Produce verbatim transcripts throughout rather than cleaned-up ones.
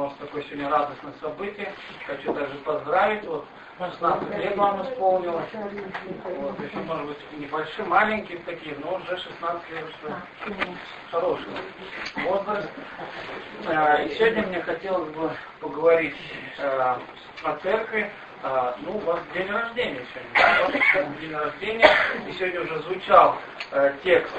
нас такое сегодня радостное событие. Хочу также поздравить. Вот шестнадцать лет вам исполнилось. Вот, еще, может быть, небольшие, маленькие такие, но уже шестнадцать лет, что хороший возраст. И сегодня мне хотелось бы поговорить о церкви. Ну, у вас день рождения сегодня. Да? У вас сегодня день рождения. И сегодня уже звучал текст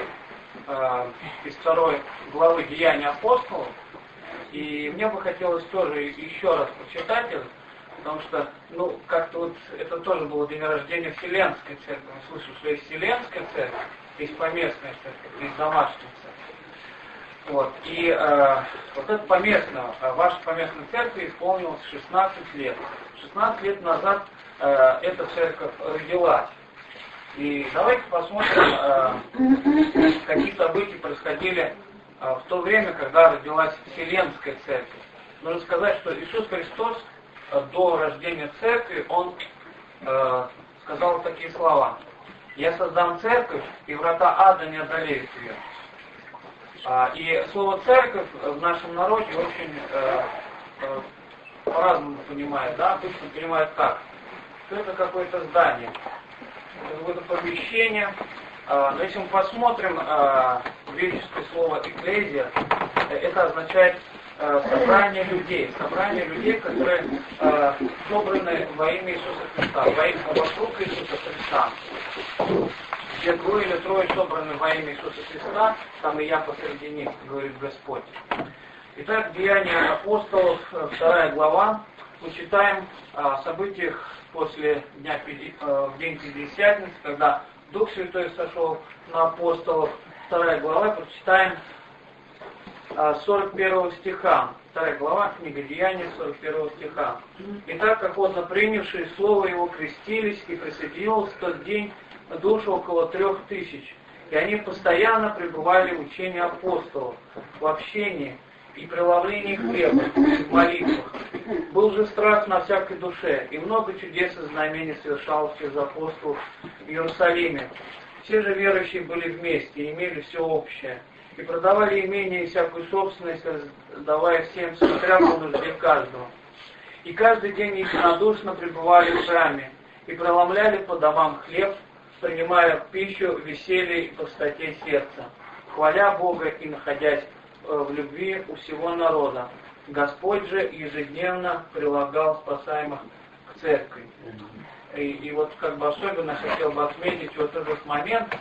из второй главы Деяний апостолов. И мне бы хотелось тоже еще раз прочитать это. Потому что, ну, как-то вот это тоже было день рождения Вселенской церкви. Мы слышим, что есть Вселенская церковь, есть поместная церковь, есть домашняя церковь. Вот. И э, вот это поместная, ваша поместная церковь исполнилась шестнадцать лет. шестнадцать лет назад э, эта церковь родилась. И давайте посмотрим, э, какие события происходили э, в то время, когда родилась Вселенская церковь. Нужно сказать, что Иисус Христос до рождения церкви, Он э, сказал такие слова: «Я создам церковь, и врата ада не одолеют ее». А, и слово «церковь» в нашем народе очень э, э, по-разному понимает, да, обычно понимает как? Что это какое-то здание, это какое-то помещение. А, но если мы посмотрим а, греческое слово «экклезия», это означает собрание людей, собрание людей, которые э, собраны во имя Иисуса Христа, во имя вокруг Иисуса Христа. Где двое или трое собраны во имя Иисуса Христа, там и я посреди них, говорит Господь. Итак, Деяния апостолов, вторая глава, мы читаем о событиях после дня, э, в день Пятидесятницы, когда Дух Святой сошел на апостолов. Вторая глава, прочитаем сорок первого стиха, вторая глава, книга Деяний, сорок первого стиха. «Итак, охотно принявшие слово его крестились, и присоединилось в тот день душу около трех тысяч, и они постоянно пребывали в учении апостолов, в общении и преломлении хлеба, и в молитвах. Был же страх на всякой душе, и много чудес и знамений совершалось через апостолов в Иерусалиме. Все же верующие были вместе и имели все общее, и продавали имение и всякую собственность, давая всем, смотря по нужде каждого. И каждый день единодушно пребывали в храме, и преломляли по домам хлеб, принимая пищу в веселье и простоте сердца, хваля Бога и находясь в любви у всего народа. Господь же ежедневно прилагал спасаемых к церкви». И, и вот как бы особенно хотел бы отметить вот этот момент,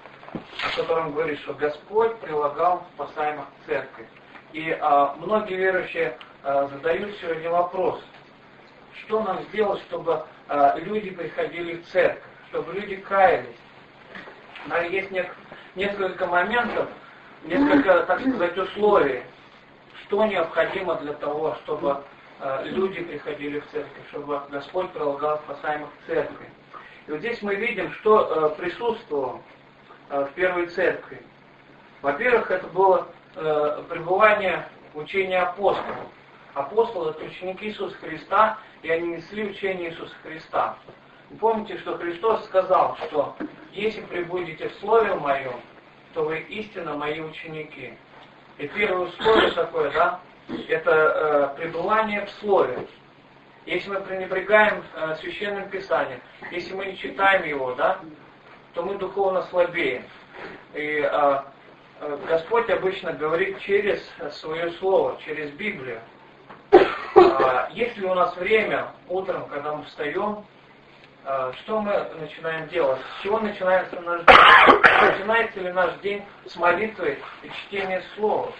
о котором говорит, что Господь прилагал спасаемых к церкви. И а, многие верующие а, задают сегодня вопрос: что нам сделать, чтобы а, люди приходили в церковь, чтобы люди каялись? Наверное, есть не, несколько моментов, несколько, так сказать, условий, что необходимо для того, чтобы а, люди приходили в церковь, чтобы Господь прилагал спасаемых к церкви. И вот здесь мы видим, что а, присутствовало в первой церкви. Во-первых, это было э, пребывание в учении апостолов. Апостолы — это ученики Иисуса Христа, и они несли учение Иисуса Христа. Вы помните, что Христос сказал, что если пребудете в Слове Моем, то вы истинно Мои ученики. И первое условие такое, да, это э, пребывание в Слове. Если мы пренебрегаем э, Священным Писанием, если мы не читаем его, да, то мы духовно слабеем. И а, Господь обычно говорит через свое слово, через Библию. А, есть ли у нас время утром, когда мы встаем, а, что мы начинаем делать? С чего начинается наш день? Начинается ли наш день с молитвы и чтения слова?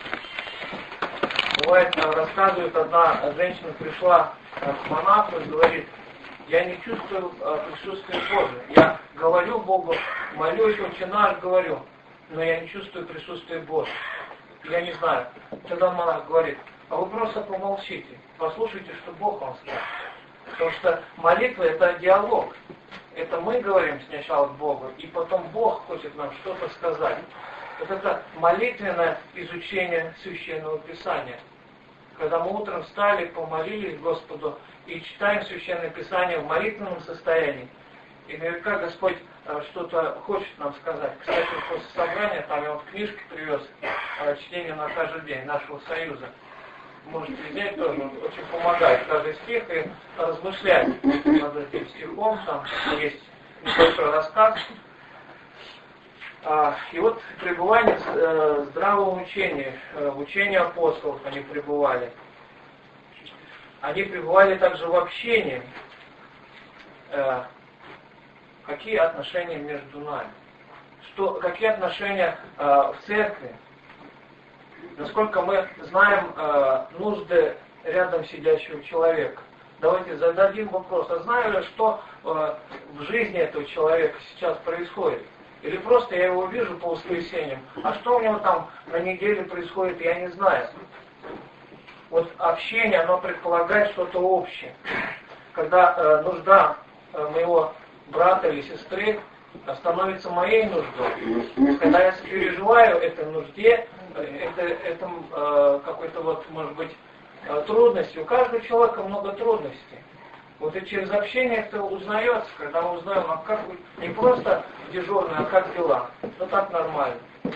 Бывает, рассказывает, одна женщина пришла к монаху и говорит: я не чувствую а, присутствия Божия. Я говорю Богу, молюсь, Отче наш, говорю, но я не чувствую присутствия Божия. Я не знаю. Тогда монах говорит: а вы просто помолчите, послушайте, что Бог вам скажет. Потому что молитва — это диалог. Это мы говорим сначала к Богу, и потом Бог хочет нам что-то сказать. Вот это молитвенное изучение Священного Писания. Когда мы утром встали, помолились Господу и читаем Священное Писание в молитвенном состоянии, и наверняка Господь э, что-то хочет нам сказать. Кстати, после собрания, там я вот книжки привез, э, чтение на каждый день нашего союза. можете взять тоже, он очень помогает каждый стих и размышлять над этим стихом, там есть небольшой рассказ. И вот пребывание в здравом учении, в учении апостолов они пребывали. Они пребывали также в общении. Какие отношения между нами? Что, какие отношения в церкви? Насколько мы знаем нужды рядом сидящего человека? Давайте зададим вопрос. А знаю ли, что в жизни этого человека сейчас происходит? Или просто я его вижу по воскресеньям, а что у него там на неделе происходит, я не знаю. Вот общение, оно предполагает что-то общее. Когда э, нужда э, моего брата или сестры становится моей нуждой, когда я переживаю этой нужде, это, это э, какой-то вот, может быть, э, трудности. У каждого человека много трудностей. Вот и через общение это узнается, когда мы узнаем, а как вы, не просто дежурный, а как дела. Ну так нормально.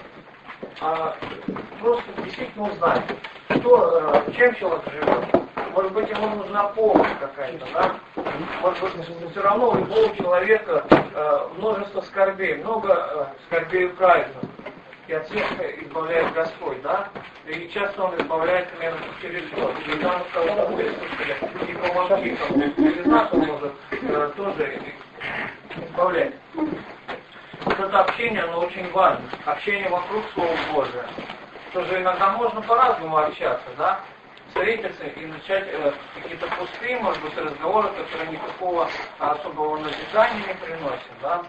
А просто действительно узнать, что, чем человек живет. Может быть, ему нужна помощь какая-то, да? Может быть, все равно у любого человека э, множество скорбей, много э, скорбей праздников. И от всех избавляет Господь, да? И часто Он избавляет именно через что? Когда мы кого-то выслушали, и помогли кому-то. Через нас Он может э, тоже избавлять. Вот это общение, оно очень важно. Общение вокруг Слова Божия. Тоже иногда можно по-разному общаться, да? Встретиться и начать э, какие-то пустые, может быть, разговоры, которые никакого особого назидания не приносят, да?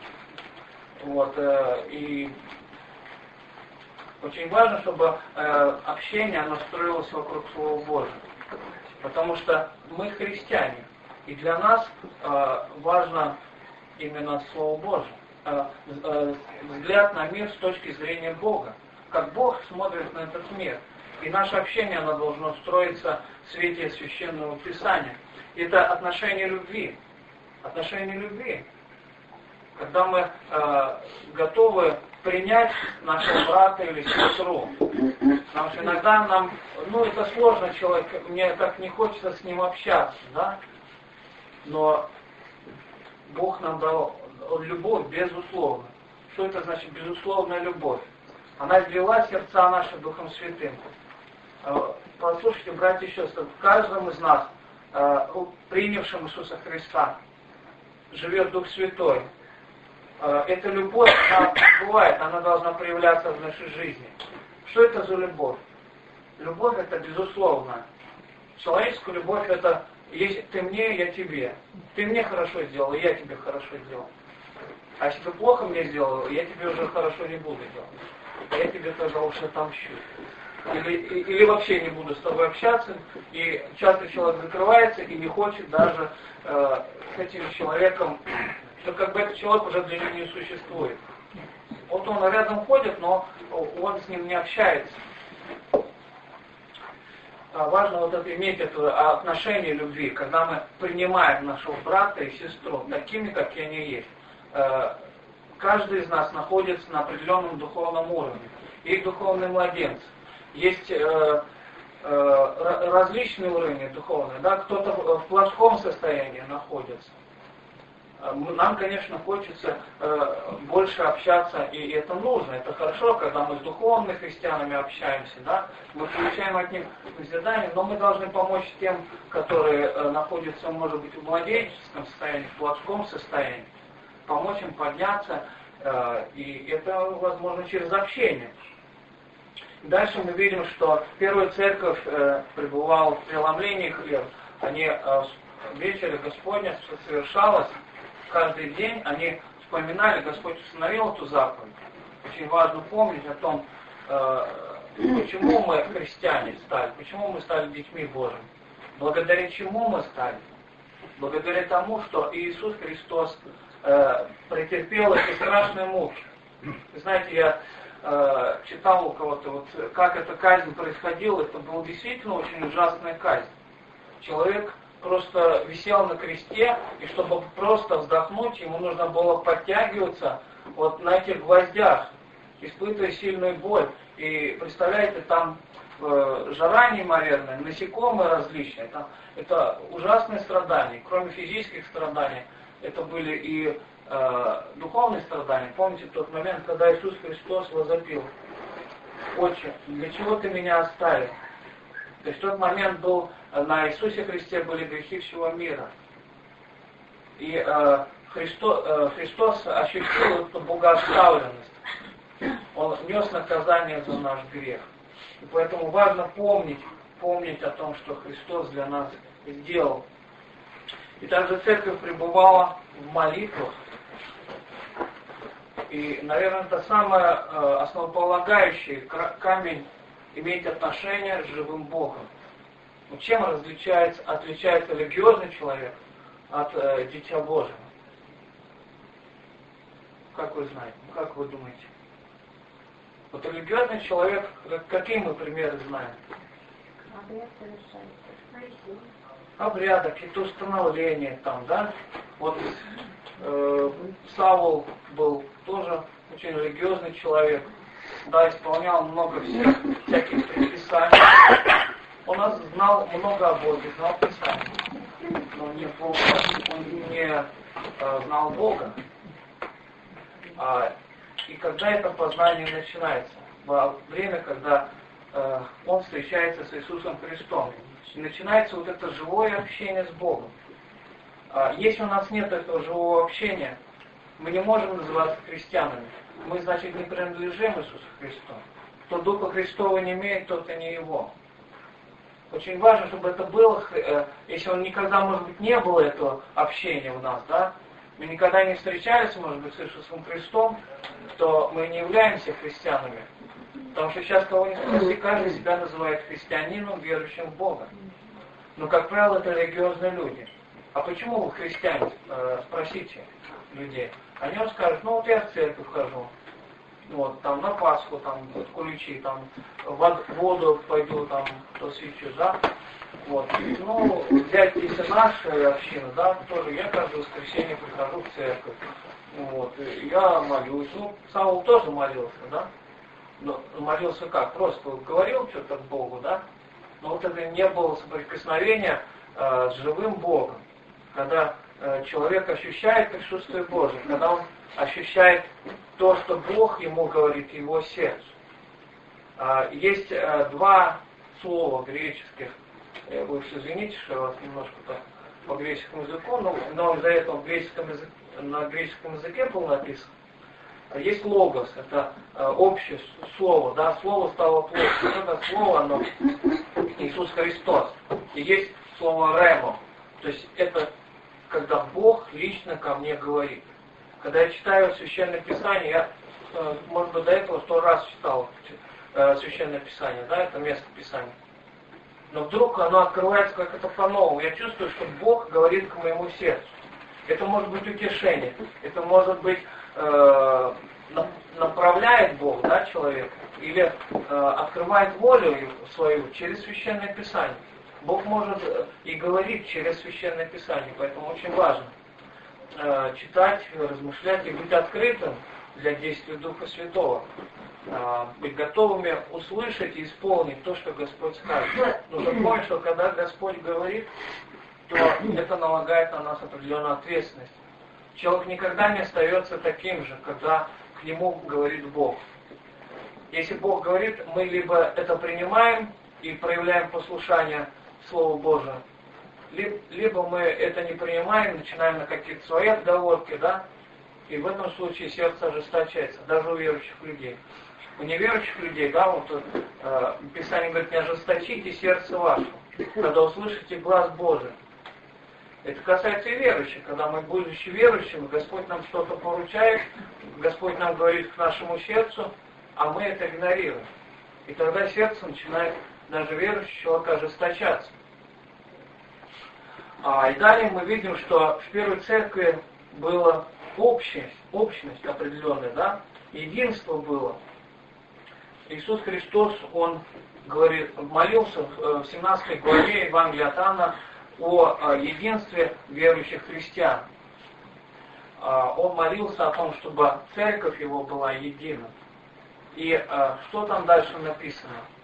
Вот, э, и очень важно, чтобы э, общение, оно строилось вокруг Слова Божия. Потому что мы христиане, и для нас э, важно именно Слово Божие. Э, э, взгляд на мир с точки зрения Бога. Как Бог смотрит на этот мир. И наше общение, оно должно строиться в свете Священного Писания. И это отношение любви. Отношение любви. Когда мы э, готовы принять нашего брата или сестру. Потому что иногда нам, ну это сложно человек, мне так не хочется с ним общаться, да? Но Бог нам дал любовь безусловно. Что это значит безусловная любовь? Она ввела сердца наши Духом Святым. Послушайте, братья и сестры, в каждом из нас, принявшем Иисуса Христа, живет Дух Святой. Эта любовь, она бывает, она должна проявляться в нашей жизни. Что это за любовь? Любовь это безусловно. Человеческая любовь это если ты мне, я тебе. Ты мне хорошо сделал, я тебе хорошо сделал. А если ты плохо мне сделал, я тебе уже хорошо не буду делать. Я тебе тогда уж отомщу. Или, или вообще не буду с тобой общаться. И часто человек закрывается и не хочет даже э, с этим человеком, что как бы этот человек уже для него не существует. Вот он рядом ходит, но он с ним не общается. А важно вот это, иметь это отношение любви, когда мы принимаем нашего брата и сестру такими, какие они есть. Каждый из нас находится на определенном духовном уровне. Есть духовные младенцы. Есть э, э, различные уровни духовные. Да? Кто-то в плоском состоянии находится. Нам, конечно, хочется э, больше общаться, и это нужно, это хорошо, когда мы с духовными христианами общаемся, да? Мы получаем от них назидание, но мы должны помочь тем, которые э, находятся, может быть, в младенческом состоянии, в плотском состоянии, помочь им подняться, э, и это возможно через общение. Дальше мы видим, что первая церковь э, пребывала в преломлении хлеба. Они э, в вечере Господня совершалось. Каждый день они вспоминали, Господь установил эту заповедь. Очень важно помнить о том, э, почему мы христиане стали, почему мы стали детьми Божьими. Благодаря чему мы стали? Благодаря тому, что Иисус Христос э, претерпел эти страшные муки. Вы знаете, я э, читал у кого-то, вот, как эта казнь происходила, это была действительно очень ужасная казнь. Человек просто висел на кресте, и чтобы просто вздохнуть, ему нужно было подтягиваться вот на этих гвоздях, испытывая сильную боль. И представляете, там э, жара неимоверная, насекомые различные. Там, это ужасные страдания. Кроме физических страданий, это были и э, духовные страдания. Помните тот момент, когда Иисус Христос возопил: «Отче, для чего ты меня оставил?» То есть в тот момент был, на Иисусе Христе были грехи всего мира. И э, Христос, э, Христос ощутил эту богооставленность. Он нес наказание за наш грех. И поэтому важно помнить, помнить о том, что Христос для нас сделал. И также церковь пребывала в молитвах. И, наверное, это самое э, основополагающее камень иметь отношение с живым Богом. Ну, чем различается, отличается религиозный человек от э, Дитя Божьего? Как вы знаете? Как вы думаете? Вот религиозный человек, какие мы примеры знаем? Обряд совершается. Обряды, какие-то установления там, да? Вот э, Саул был тоже очень религиозный человек, да, исполнял много всех, всяких предписаний. Он знал много о Боге, знал Писание, но не, он не э, знал Бога. А, и когда это познание начинается? Во время, когда э, он встречается с Иисусом Христом. И начинается вот это живое общение с Богом. А, если у нас нет этого живого общения, мы не можем называться христианами. Мы, значит, не принадлежим Иисусу Христу. Кто Духа Христова не имеет, тот и не Его. Очень важно, чтобы это было, если он никогда, может быть, не было этого общения у нас, да, мы никогда не встречались, может быть, с Иисусом Христом, то мы не являемся христианами. Потому что сейчас, кого ни спроси, каждый себя называет христианином, верующим в Бога. Но, как правило, это религиозные люди. А почему вы христиане? Спросите людей. Они вам скажут: ну вот я в церковь хожу, вот, там на Пасху, там, куличи, там, в воду пойду, там, то свечу, да, вот. Ну, взять, если наша община, да, тоже я каждое воскресенье прихожу в церковь, вот, я молюсь, ну, Саул тоже молился, да, но молился как? Просто говорил что-то к Богу, да, но вот это не было соприкосновения э, с живым Богом, когда э, человек ощущает присутствие Божие, когда он ощущает то, что Бог ему говорит, его сердцу. Э, есть э, два слова греческих, э, вы уж извините, что я вас немножко так по греческому языку, но, но из-за этого греческом языке, на греческом языке был написан. Есть логос, это э, общее слово, да, слово стало плотью. Это слово, оно Иисус Христос. И есть слово ремо, то есть это когда Бог лично ко мне говорит. Когда я читаю Священное Писание, я, э, может быть, до этого сто раз читал э, Священное Писание, да, это место Писания. Но вдруг оно открывается как-то по-новому. Я чувствую, что Бог говорит к моему сердцу. Это может быть утешение, это может быть э, направляет Бог, да, человека, или э, открывает волю свою через Священное Писание. Бог может и говорить через Священное Писание, поэтому очень важно э, читать, размышлять и быть открытым для действия Духа Святого. Э, быть готовыми услышать и исполнить то, что Господь скажет. Нужно помнить, что когда Господь говорит, то это налагает на нас определенную ответственность. Человек никогда не остается таким же, когда к нему говорит Бог. Если Бог говорит, мы либо это принимаем и проявляем послушание Слову Божию, либо мы это не принимаем, начинаем на какие-то свои отговорки, да, и в этом случае сердце ожесточается, даже у верующих людей. У неверующих людей, да, вот э, Писание говорит: не ожесточите сердце ваше, когда услышите глас Божий. Это касается и верующих, когда мы, будучи верующими, Господь нам что-то поручает, Господь нам говорит к нашему сердцу, а мы это игнорируем. И тогда сердце начинает, даже верующий человек, ожесточаться. А, и далее мы видим, что в первой церкви была общность, общность определенная, да, единство было. Иисус Христос, Он говорит, молился в семнадцатой главе Евангелия от Иоанна о единстве верующих христиан. Он молился о том, чтобы церковь его была едина. И что там дальше написано?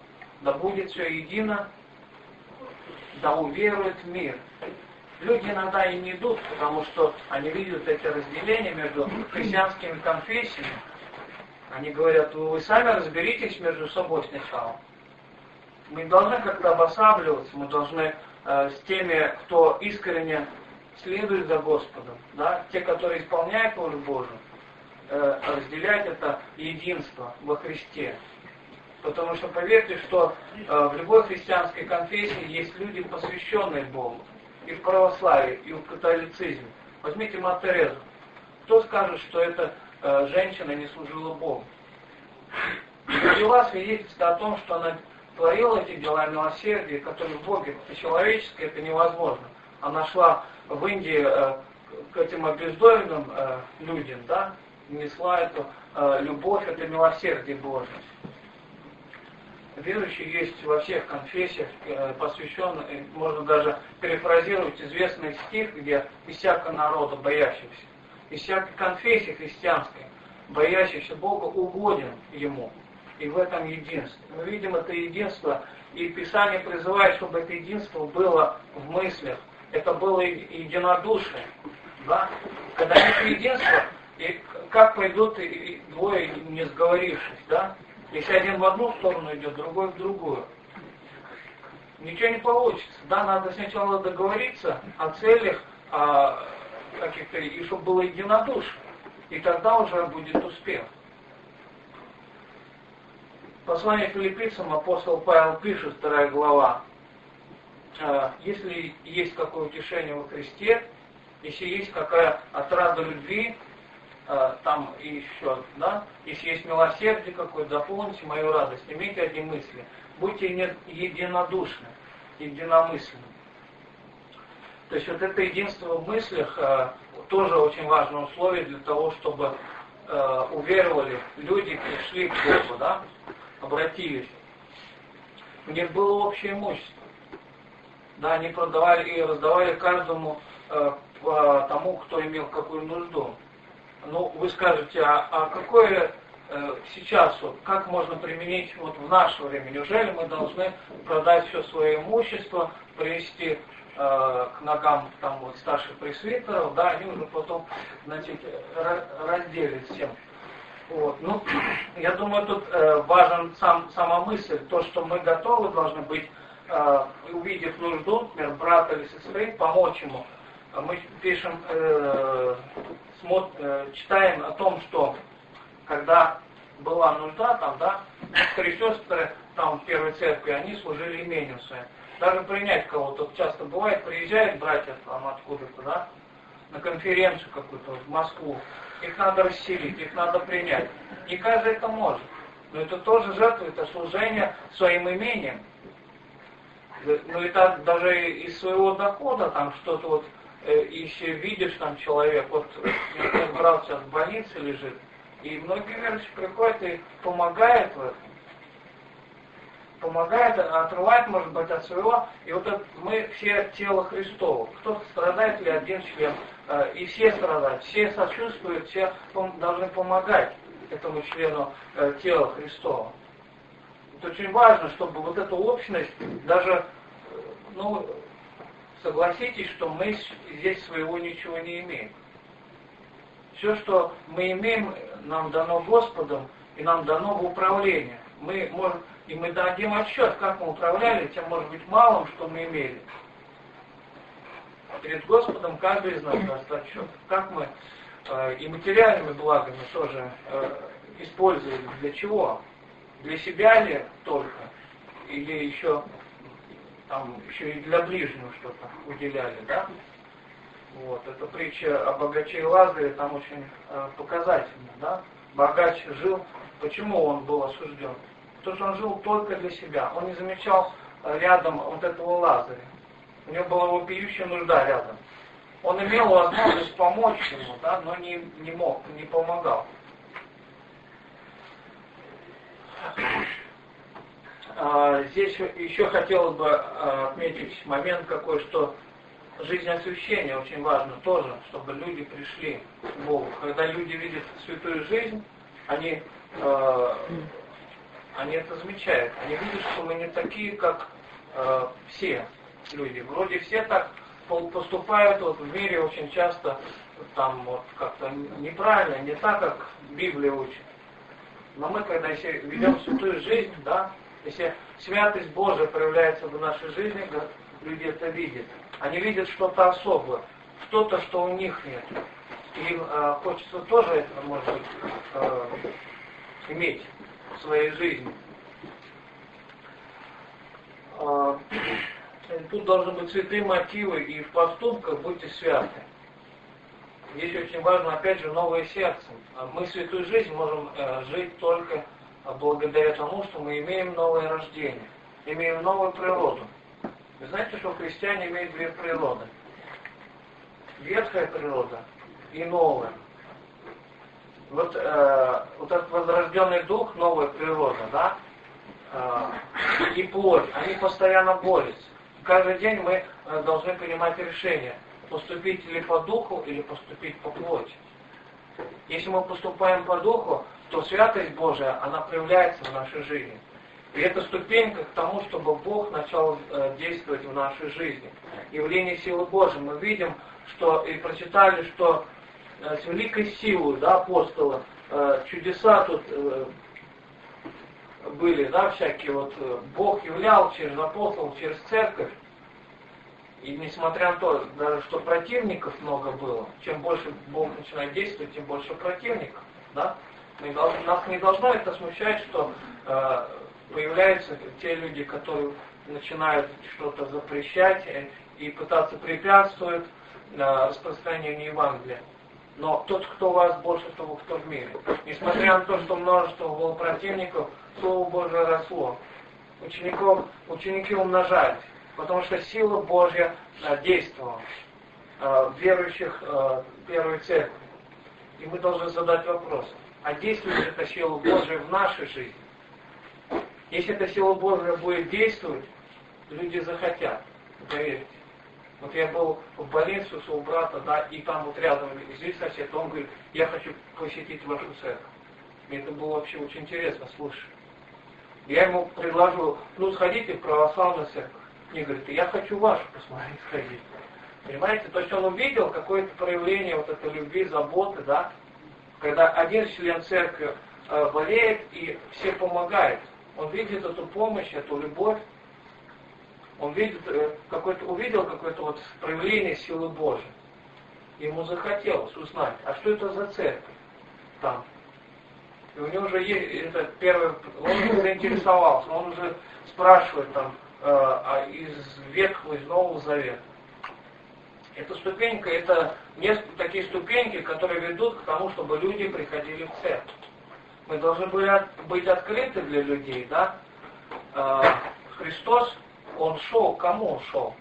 да будет все едино, да уверует мир. Люди иногда и не идут, потому что они видят эти разделения между христианскими конфессиями. Они говорят, вы, вы сами разберитесь между собой сначала. Мы должны как-то обосабливаться, мы должны э, с теми, кто искренне следует за Господом, да, те, которые исполняют волю Божию, э, разделять это единство во Христе. Потому что поверьте, что э, в любой христианской конфессии есть люди, посвященные Богу. И в православии, и в католицизме. Возьмите Мать Терезу. Кто скажет, что эта э, женщина не служила Богу? Дела свидетельство о том, что она творила эти дела милосердия, которые в Боге, по-человечески это невозможно. Она шла в Индии э, к этим обездоленным э, людям, да, несла эту э, любовь, это милосердие Божие. Верующие есть во всех конфессиях, э, посвященные, можно даже перефразировать известный стих, где из всякого народа боящихся, из всякой конфессии христианской, боящихся Бога, угоден Ему. И в этом единство. Мы видим это единство, и Писание призывает, чтобы это единство было в мыслях, это было единодушие. Да? Когда нет единства, и как пойдут и двое, не сговорившись, да? Если один в одну сторону идет, другой в другую. Ничего не получится. Да, надо сначала договориться о целях, о каких-то, и чтобы было единодушие. И тогда уже будет успех. Послание филиппийцам апостол Павел пишет, вторая глава. Если есть какое утешение во Христе, если есть какая отрада любви, там и еще, да, если есть милосердие какое-то, дополните мою радость, имейте одни мысли, будьте единодушны, единомысленны. То есть вот это единство в мыслях тоже очень важное условие для того, чтобы уверовали люди, пришли к Богу, да, обратились. У них было общее имущество. Да, они продавали и раздавали каждому по тому, кто имел какую нужду. Ну, вы скажете, а, а какое э, сейчас, вот, как можно применить вот в наше время? Неужели мы должны продать все свое имущество, привести э, к ногам там вот старших пресвитеров, да, они уже потом, значит, разделят всем. Вот. Ну, я думаю, тут э, важен сам, сама мысль, то, что мы готовы должны быть, э, увидев нужду, например, брата или сестры, помочь ему. Мы пишем, э, смотр, э, читаем о том, что когда была нужда, там, да, некоторые сестры там в первой церкви, они служили имением своим. Даже принять кого-то, часто бывает, приезжают братья там откуда-то, да, на конференцию какую-то в Москву. Их надо расселить, их надо принять. Не каждый это может. Но это тоже жертва, это служение своим имением. Ну и так даже из своего дохода там что-то вот, если видишь там человек, вот я брат сейчас в больнице лежит, и многие верующие приходят и помогают в этом. Помогает, отрывает, может быть, от своего. И вот это, мы все тело Христово. Кто-то страдает ли один член, и все страдают, все сочувствуют, все должны помогать этому члену тела Христова. Это очень важно, чтобы вот эту общность, даже, ну, согласитесь, что мы здесь своего ничего не имеем. Все, что мы имеем, нам дано Господом, и нам дано в управление. Мы можем, и мы дадим отсчет, как мы управляли тем, может быть, малым, что мы имели. Перед Господом каждый из нас даст отсчет. Как мы э, и материальными благами тоже э, использовали. Для чего? Для себя ли только? Или еще, там, еще и для ближнего что-то уделяли, да? Вот. Эта притча о богаче и Лазаре там очень э, показательна, да? Богач жил, почему он был осужден? Потому что он жил только для себя. Он не замечал рядом вот этого Лазаря. У него была вопиющая нужда рядом. Он имел возможность помочь ему, да, но не, не мог, не помогал. Здесь еще хотелось бы отметить момент какой, что жизнь освящения очень важна тоже, чтобы люди пришли к Богу. Когда люди видят святую жизнь, они э, они это замечают. Они видят, что мы не такие, как э, все люди. Вроде все так поступают вот, в мире очень часто там вот как-то неправильно, не так, как Библия учит. Но мы, когда если ведем святую жизнь, да, если святость Божия проявляется в нашей жизни, люди это видят. Они видят что-то особое, что-то, что у них нет. Им э, хочется тоже это, может быть, э, иметь в своей жизни. Э, тут должны быть святые мотивы, и в поступках будьте святы. Здесь очень важно, опять же, новое сердце. Мы святую жизнь можем э, жить только благодаря тому, что мы имеем новое рождение, имеем новую природу. Вы знаете, что христиане имеют две природы? Ветхая природа и новая. Вот, э, вот этот возрожденный дух, новая природа, да, э, и плоть, они постоянно борются. Каждый день мы э, должны принимать решение, поступить или по духу, или поступить по плоти. Если мы поступаем по духу, то святость Божия, она проявляется в нашей жизни. И это ступенька к тому, чтобы Бог начал э, действовать в нашей жизни. Явление силы Божией. Мы видим, что и прочитали, что э, с великой силой, да, апостола, э, чудеса тут э, были, да, всякие вот, э, Бог являл через апостолов, через церковь. И несмотря на то, даже что противников много было, чем больше Бог начинает действовать, тем больше противников, да, мы должны, нас не должно это смущать, что э, появляются те люди, которые начинают что-то запрещать и пытаться препятствовать распространению Евангелия. Но тот, кто у вас, больше того, кто в мире. Несмотря на то, что множество было противников, Слово Божие росло. Учеников, ученики умножались, потому что сила Божья действовала в верующих первой церкви. И мы должны задать вопрос, а действует ли эта сила Божья в нашей жизни? Если эта сила Божья будет действовать, люди захотят, поверьте. Вот я был в больнице у своего брата, да, и там вот рядом здесь сосед, он говорит, я хочу посетить вашу церковь. Мне это было вообще очень интересно слушать. Я ему предложил, ну сходите в православную церковь. Мне говорит, я хочу вашу посмотреть, сходить. Понимаете? То есть он увидел какое-то проявление вот этой любви, заботы, да, когда один член церкви э, болеет и все помогают. Он видит эту помощь, эту любовь. Он видит, э, какой-то, увидел какое-то вот проявление силы Божьей. Ему захотелось узнать, а что это за церковь там. И у него уже есть, это первый, он уже заинтересовался, он уже спрашивает там э, а из Ветхого, из Нового Завета. Эта ступенька, это несколько такие ступеньки, которые ведут к тому, чтобы люди приходили в церковь. Мы должны были быть открыты для людей, да? Христос, Он шел, кому Он шел?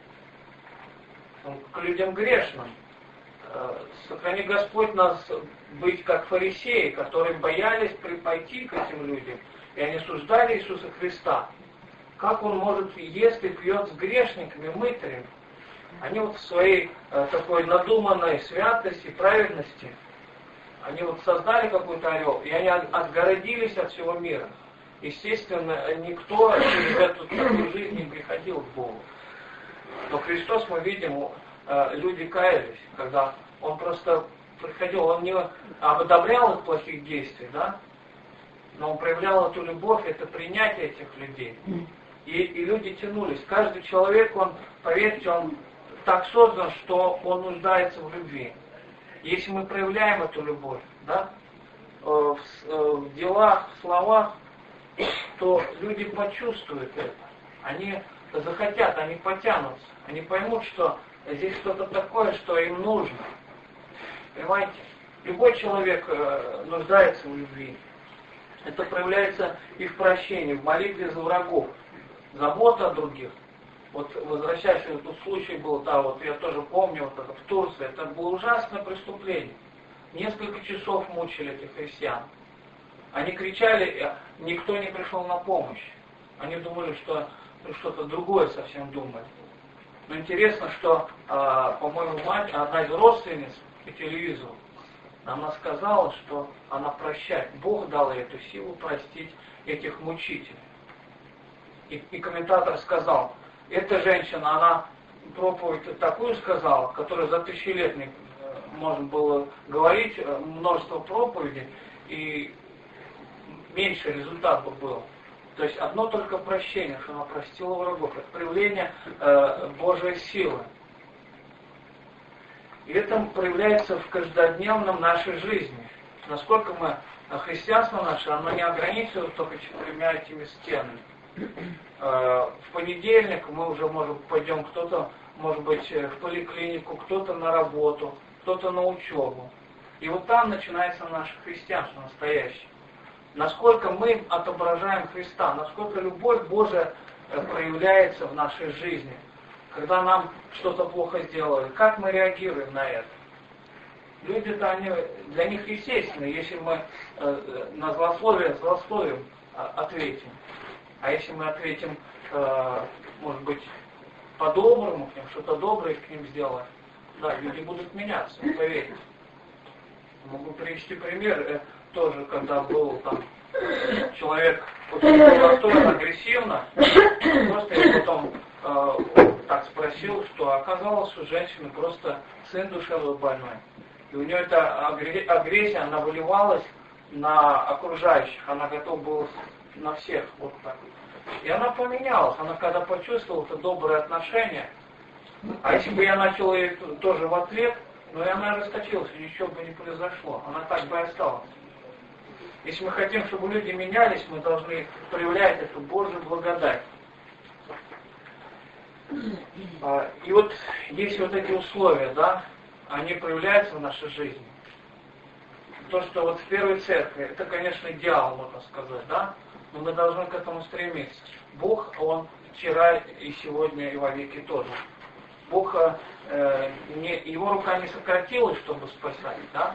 Он к людям грешным. Сохрани Господь нас быть как фарисеи, которые боялись пойти к этим людям, и они осуждали Иисуса Христа. Как Он может есть и пьет с грешниками, мытарями? Они вот в своей э, такой надуманной святости, праведности, они вот создали какой-то орел, и они отгородились от всего мира. Естественно, никто через эту такую жизнь не приходил к Богу. Но Христос, мы видим, э, люди каялись, когда Он просто приходил, Он не одобрял их плохих действий, да? Но Он проявлял эту любовь, это принятие этих людей. И, и люди тянулись. Каждый человек, он, поверьте, он так создан, что он нуждается в любви. Если мы проявляем эту любовь, да, в, в делах, в словах, то люди почувствуют это. Они захотят, они потянутся. Они поймут, что здесь что-то такое, что им нужно. Понимаете? Любой человек нуждается в любви. Это проявляется и в прощении, в молитве за врагов, забота о других. Вот возвращаясь, вот тут случай был, да, вот я тоже помню, вот это в Турции, это было ужасное преступление. Несколько часов мучили этих христиан. Они кричали, никто не пришел на помощь. Они думали, что что-то другое совсем думали. Но интересно, что, э, по-моему, мать, одна из родственниц по телевизору Она сказала, что она прощает. Бог дал ей эту силу простить этих мучителей. И, и комментатор сказал, эта женщина, она проповедь такую сказала, которую за тысячи лет не можно было говорить, множество проповедей, и меньше результат бы был. То есть одно только прощение, что она простила врагов, это проявление э, Божьей силы. И это проявляется в каждодневном нашей жизни. Насколько мы, христианство наше, оно не ограничивается только четырьмя этими стенами. Э, в понедельник мы уже, может, пойдем кто-то, может быть, в поликлинику, кто-то на работу, кто-то на учебу. И вот там начинается наше христианство настоящее. Насколько мы отображаем Христа, насколько любовь Божия проявляется в нашей жизни, когда нам что-то плохо сделали, как мы реагируем на это. Люди-то, они, для них естественно, если мы э, на злословие злословием ответим, а если мы ответим, э, может быть, по-доброму к ним, что-то доброе к ним сделаем, да, люди будут меняться, поверьте. Могу привести пример. Тоже, когда был там человек очень настроен агрессивно, просто я потом э, так спросил, что оказалось, у женщины просто сын душевно больной. И у нее эта агрессия, она выливалась на окружающих, она готова была на всех вот так. И она поменялась, она когда почувствовала это доброе отношение, а если бы я начал ей тоже в ответ, ну и она расточилась, и ничего бы не произошло, она так бы и осталась. Если мы хотим, чтобы люди менялись, мы должны проявлять эту Божью благодать. И вот есть вот эти условия, да, они проявляются в нашей жизни. То, что вот в первой церкви, это, конечно, идеал, можно сказать, да, но мы должны к этому стремиться. Бог, Он вчера и сегодня и во веки тоже. Бог, э, не, Его рука не сократилась, чтобы спасать, да?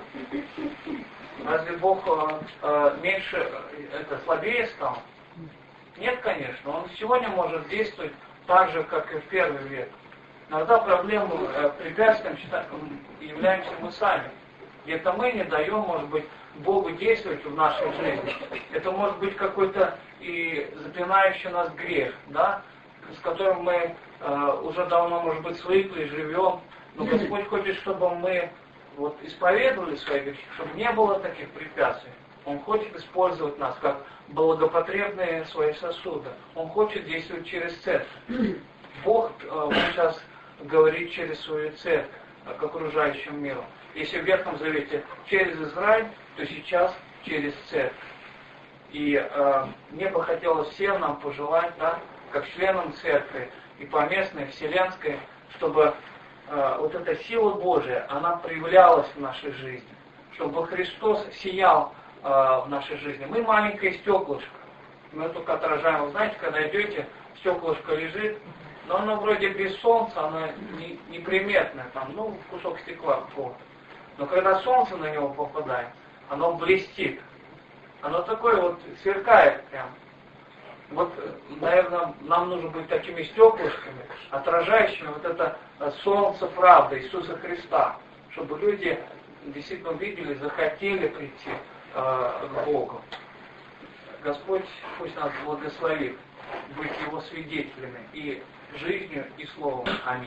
Разве Бог э, меньше, это слабее стал? Нет, конечно. Он сегодня может действовать так же, как и в первый век. Иногда проблемой, э, препятствием являемся мы сами. И это мы не даем, может быть, Богу действовать в нашей жизни. Это может быть какой-то и запинающий нас грех, да, с которым мы э, уже давно, может быть, свыкли, живем. Но Господь хочет, чтобы мы вот исповедовали свои грехи, чтобы не было таких препятствий. Он хочет использовать нас как благопотребные свои сосуды. Он хочет действовать через церковь. Бог э, сейчас говорит через свою церковь к окружающему миру. Если в Ветхом Завете через Израиль, то сейчас через церковь. И э, мне бы хотелось всем нам пожелать, да, как членам церкви и поместной, вселенской, чтобы э, вот эта сила Божия, она проявлялась в нашей жизни. Чтобы Христос сиял э, в нашей жизни. Мы маленькое стеклышко. Мы только отражаем. Вы знаете, когда идете, стеклышко лежит, но оно вроде без солнца, оно не, неприметное, там, ну, кусок стекла какого-то. Но когда солнце на него попадает, оно блестит. Оно такое вот сверкает прям. Вот, наверное, нам нужно быть такими стеклышками, отражающими вот это солнце правды Иисуса Христа, чтобы люди действительно видели, захотели прийти э, к Богу. Господь пусть нас благословит быть Его свидетелями и жизнью, и словом. Аминь.